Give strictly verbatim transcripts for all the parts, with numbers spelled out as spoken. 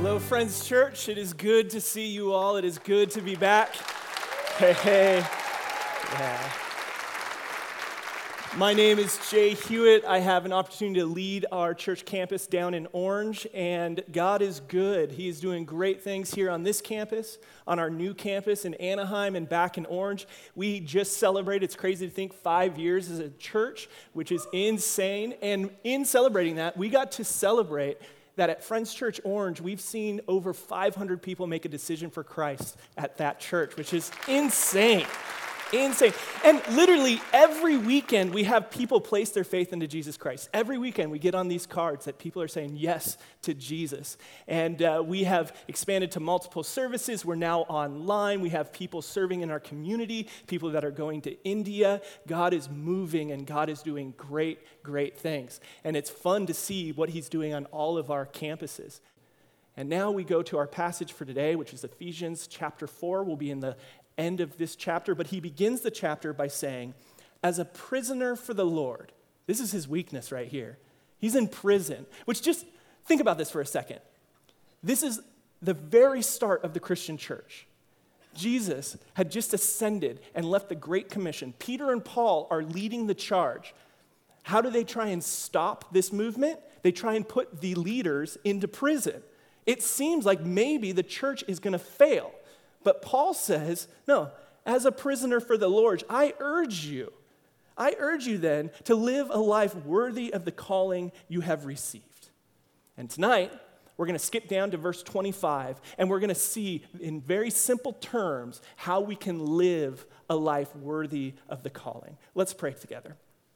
Hello, Friends Church. It is good to see you all. It is good to be back. Hey, hey. Yeah. My name is Jay Hewitt. I have an opportunity to lead our church campus down in Orange, and God is good. He is doing great things here on this campus, on our new campus in Anaheim, and back in Orange. We just celebrated, it's crazy to think, five years as a church, which is insane. And in celebrating that, we got to celebrate that at Friends Church Orange, we've seen over five hundred people make a decision for Christ at that church, which is insane. Insane. And literally every weekend we have people place their faith into Jesus Christ. Every weekend we get on these cards that people are saying yes to Jesus. And uh, we have expanded to multiple services. We're now online. We have people serving in our community, people that are going to India. God is moving and God is doing great, great things. And it's fun to see what he's doing on all of our campuses. And now we go to our passage for today, which is Ephesians chapter four. We'll be in the end of this chapter, but he begins the chapter by saying, as a prisoner for the Lord. This is his weakness right here. He's in prison, which just think about this for a second. This is the very start of the Christian church. Jesus had just ascended and left the Great Commission. Peter and Paul are leading the charge. How do they try and stop this movement? They try and put the leaders into prison. It seems like maybe the church is going to fail. But Paul says, no, as a prisoner for the Lord, I urge you, I urge you then to live a life worthy of the calling you have received. And tonight, we're going to skip down to verse twenty-five, and we're going to see in very simple terms how we can live a life worthy of the calling. Let's pray together.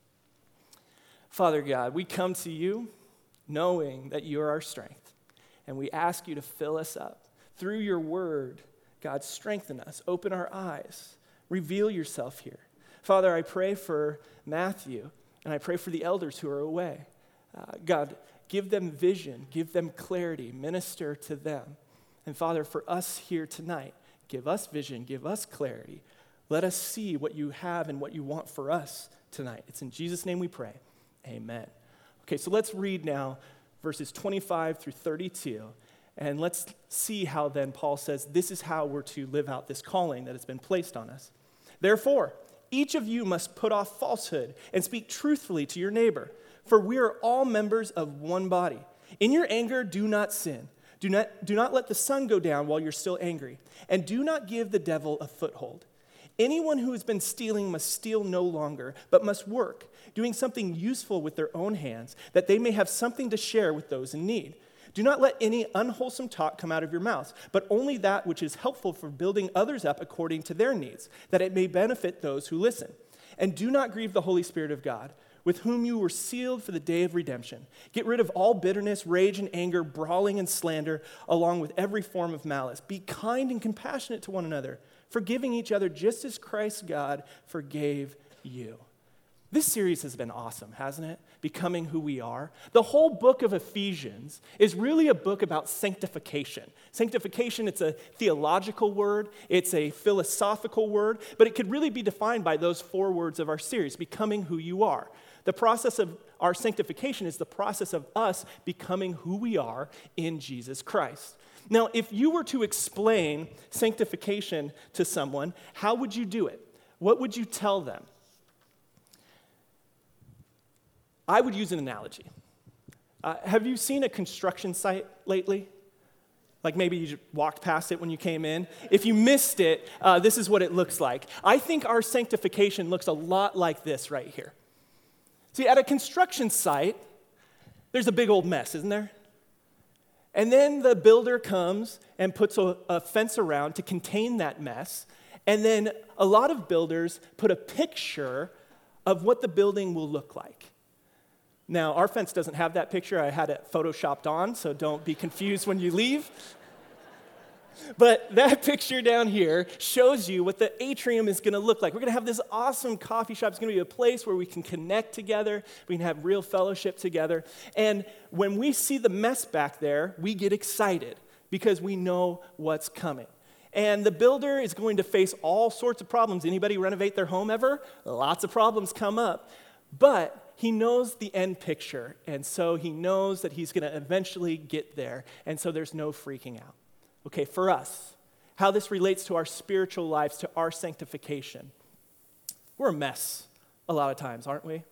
Father God, we come to you knowing that you are our strength, and we ask you to fill us up through your word. God, strengthen us, open our eyes, reveal yourself here. Father, I pray for Matthew, and I pray for the elders who are away. Uh, God, give them vision, give them clarity, minister to them. And Father, for us here tonight, give us vision, give us clarity. Let us see what you have and what you want for us tonight. It's in Jesus' name we pray. Amen. Okay, so let's read now verses twenty-five through thirty-two. And let's see how then Paul says this is how we're to live out this calling that has been placed on us. Therefore, each of you must put off falsehood and speak truthfully to your neighbor, for we are all members of one body. In your anger, do not sin. Do not, do not let the sun go down while you're still angry, and do not give the devil a foothold. Anyone who has been stealing must steal no longer, but must work, doing something useful with their own hands, that they may have something to share with those in need. Do not let any unwholesome talk come out of your mouth, but only that which is helpful for building others up according to their needs, that it may benefit those who listen. And do not grieve the Holy Spirit of God, with whom you were sealed for the day of redemption. Get rid of all bitterness, rage, and anger, brawling and slander, along with every form of malice. Be kind and compassionate to one another, forgiving each other just as Christ God forgave you. This series has been awesome, hasn't it? Becoming who we are. The whole book of Ephesians is really a book about sanctification. Sanctification, it's a theological word, it's a philosophical word, but it could really be defined by those four words of our series, becoming who you are. The process of our sanctification is the process of us becoming who we are in Jesus Christ. Now, if you were to explain sanctification to someone, how would you do it? What would you tell them? I would use an analogy. Uh, have you seen a construction site lately? Like maybe you just walked past it when you came in. If you missed it, uh, this is what it looks like. I think our sanctification looks a lot like this right here. See, at a construction site, there's a big old mess, isn't there? And then the builder comes and puts a, a fence around to contain that mess. And then a lot of builders put a picture of what the building will look like. Now, our fence doesn't have that picture. I had it photoshopped on, so don't be confused when you leave. But that picture down here shows you what the atrium is going to look like. We're going to have this awesome coffee shop. It's going to be a place where we can connect together. We can have real fellowship together. And when we see the mess back there, we get excited because we know what's coming. And the builder is going to face all sorts of problems. Anybody renovate their home ever? Lots of problems come up. But he knows the end picture, and so he knows that he's going to eventually get there, and so there's no freaking out. Okay, for us, how this relates to our spiritual lives, to our sanctification. We're a mess a lot of times, aren't we?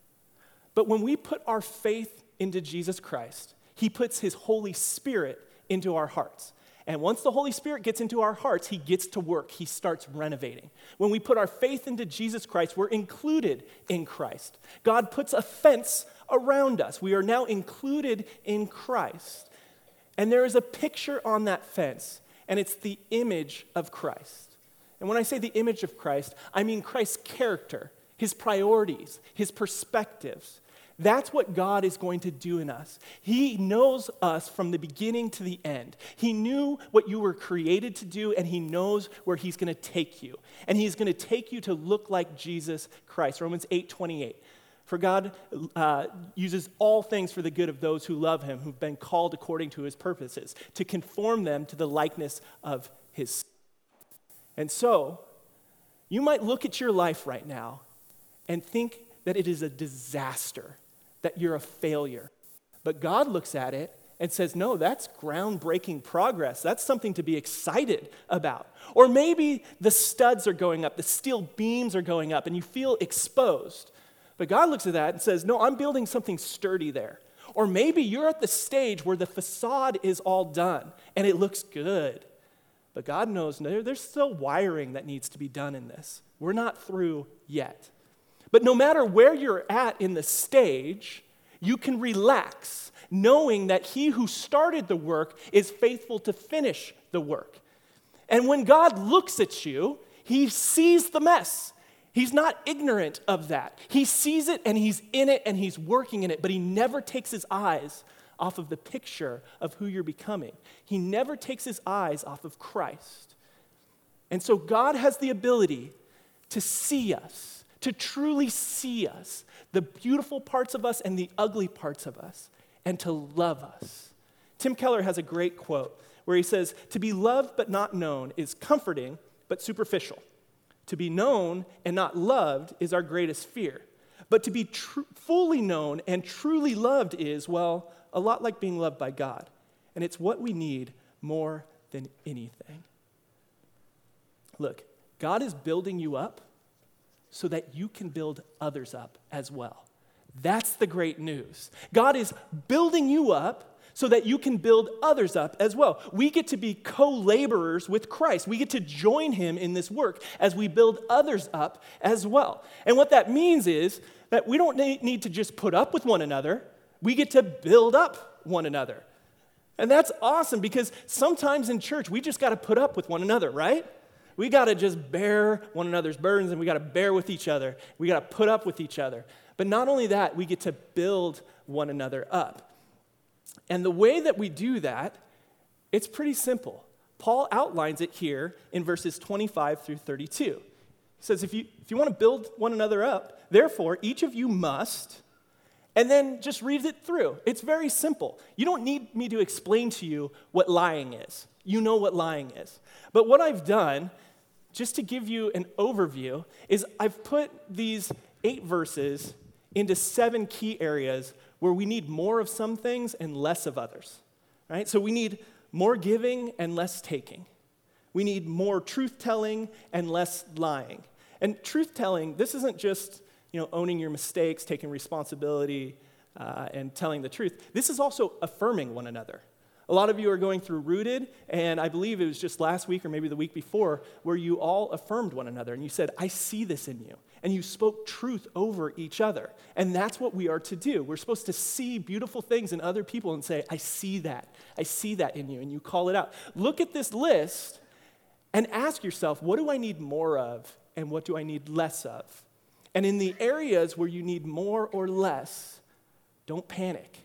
But when we put our faith into Jesus Christ, he puts his Holy Spirit into our hearts. And once the Holy Spirit gets into our hearts, he gets to work. He starts renovating. When we put our faith into Jesus Christ, we're included in Christ. God puts a fence around us. We are now included in Christ. And there is a picture on that fence, and it's the image of Christ. And when I say the image of Christ, I mean Christ's character, his priorities, his perspectives. That's what God is going to do in us. He knows us from the beginning to the end. He knew what you were created to do, and he knows where he's going to take you. And he's going to take you to look like Jesus Christ. Romans eight twenty-eight. For God uh, uses all things for the good of those who love him, who've been called according to his purposes, to conform them to the likeness of his Son. And so, you might look at your life right now and think that it is a disaster, that you're a failure. But God looks at it and says, no, that's groundbreaking progress. That's something to be excited about. Or maybe the studs are going up, the steel beams are going up, and you feel exposed. But God looks at that and says, no, I'm building something sturdy there. Or maybe you're at the stage where the facade is all done and it looks good. But God knows there's still wiring that needs to be done in this. We're not through yet. But no matter where you're at in the stage, you can relax, knowing that he who started the work is faithful to finish the work. And when God looks at you, he sees the mess. He's not ignorant of that. He sees it and he's in it and he's working in it, but he never takes his eyes off of the picture of who you're becoming. He never takes his eyes off of Christ. And so God has the ability to see us, to truly see us, the beautiful parts of us and the ugly parts of us, and to love us. Tim Keller has a great quote where he says, to be loved but not known is comforting but superficial. To be known and not loved is our greatest fear. But to be tr- fully known and truly loved is, well, a lot like being loved by God. And it's what we need more than anything. Look, God is building you up so that you can build others up as well. That's the great news. God is building you up so that you can build others up as well. We get to be co-laborers with Christ. We get to join him in this work as we build others up as well. And what that means is that we don't need to just put up with one another. We get to build up one another. And that's awesome because sometimes in church, we just got to put up with one another, right? We got to just bear one another's burdens and we got to bear with each other. We got to put up with each other. But not only that, we get to build one another up. And the way that we do that, it's pretty simple. Paul outlines it here in verses twenty-five through thirty-two. He says, if you, if you want to build one another up, therefore, each of you must, and then just read it through. It's very simple. You don't need me to explain to you what lying is. You know what lying is. But what I've done, just to give you an overview, is I've put these eight verses into seven key areas where we need more of some things and less of others, right? So we need more giving and less taking. We need more truth-telling and less lying. And truth-telling, this isn't just, you know, owning your mistakes, taking responsibility, uh, and telling the truth. This is also affirming one another. A lot of you are going through Rooted, and I believe it was just last week or maybe the week before where you all affirmed one another, and you said, I see this in you. And you spoke truth over each other. And that's what we are to do. We're supposed to see beautiful things in other people and say, I see that. I see that in you, and you call it out. Look at this list and ask yourself, what do I need more of, and what do I need less of? And in the areas where you need more or less, don't panic.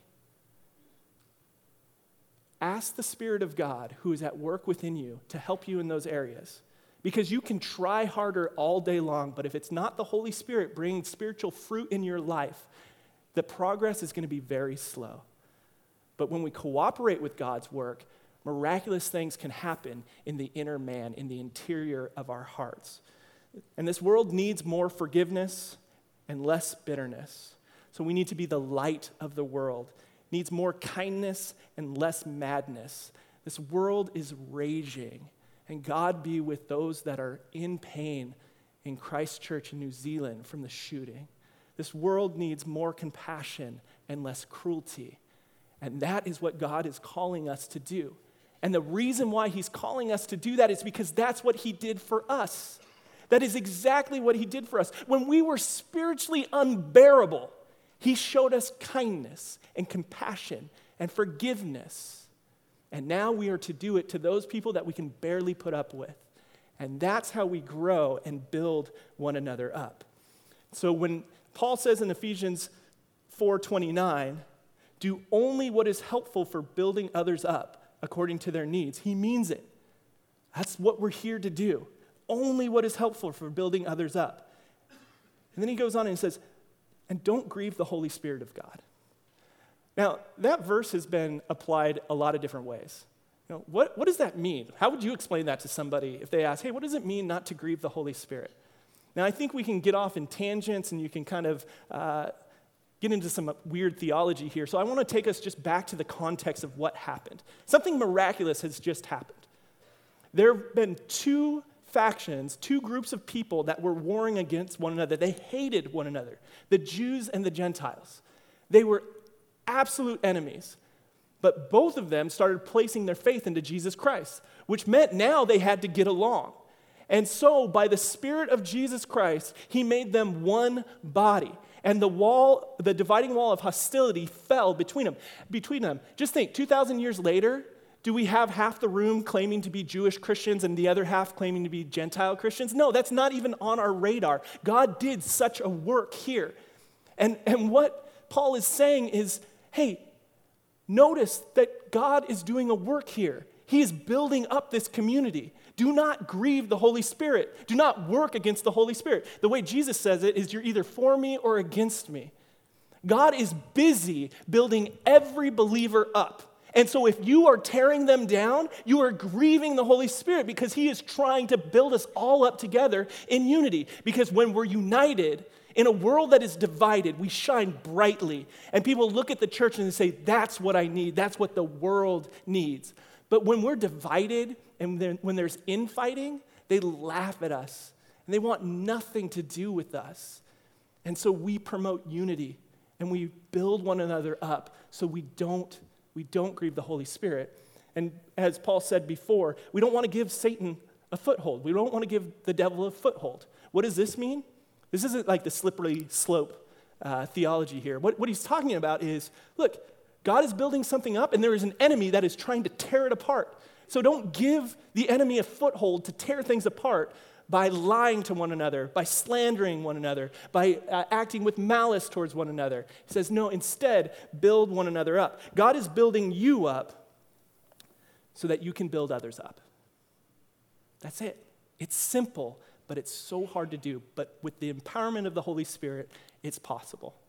Ask the Spirit of God who is at work within you to help you in those areas. Because you can try harder all day long, but if it's not the Holy Spirit bringing spiritual fruit in your life, the progress is going to be very slow. But when we cooperate with God's work, miraculous things can happen in the inner man, in the interior of our hearts. And this world needs more forgiveness and less bitterness. So we need to be the light of the world. It needs more kindness and less madness. This world is raging, and God be with those that are in pain in Christchurch in New Zealand from the shooting. This world needs more compassion and less cruelty. And that is what God is calling us to do. And the reason why he's calling us to do that is because that's what he did for us. That is exactly what he did for us. When we were spiritually unbearable, he showed us kindness and compassion and forgiveness. And now we are to do it to those people that we can barely put up with. And that's how we grow and build one another up. So when Paul says in Ephesians four twenty-nine, do only what is helpful for building others up according to their needs, he means it. That's what we're here to do. Only what is helpful for building others up. And then he goes on and says, and don't grieve the Holy Spirit of God. Now, that verse has been applied a lot of different ways. You know, what, what does that mean? How would you explain that to somebody if they ask, hey, what does it mean not to grieve the Holy Spirit? Now, I think we can get off in tangents and you can kind of uh, get into some weird theology here. So I want to take us just back to the context of what happened. Something miraculous has just happened. There have been two factions, two groups of people that were warring against one another. They hated one another, the Jews and the Gentiles. They were absolute enemies. But both of them started placing their faith into Jesus Christ, which meant now they had to get along. And so, by the Spirit of Jesus Christ, he made them one body. And the wall, the dividing wall of hostility fell between them. Between them. Just think, two thousand years later, do we have half the room claiming to be Jewish Christians and the other half claiming to be Gentile Christians? No, that's not even on our radar. God did such a work here. And, and what Paul is saying is, hey, notice that God is doing a work here. He is building up this community. Do not grieve the Holy Spirit. Do not work against the Holy Spirit. The way Jesus says it is you're either for me or against me. God is busy building every believer up. And so if you are tearing them down, you are grieving the Holy Spirit because he is trying to build us all up together in unity. Because when we're united, in a world that is divided, we shine brightly. And people look at the church and they say, that's what I need. That's what the world needs. But when we're divided and when there's infighting, they laugh at us. And they want nothing to do with us. And so we promote unity. And we build one another up so we don't, we don't grieve the Holy Spirit. And as Paul said before, we don't want to give Satan a foothold. We don't want to give the devil a foothold. What does this mean? This isn't like the slippery slope uh, theology here. What, what he's talking about is, look, God is building something up, and there is an enemy that is trying to tear it apart. So don't give the enemy a foothold to tear things apart by lying to one another, by slandering one another, by uh, acting with malice towards one another. He says, no, instead, build one another up. God is building you up so that you can build others up. That's it. It's simple, but it's so hard to do. But with the empowerment of the Holy Spirit, it's possible.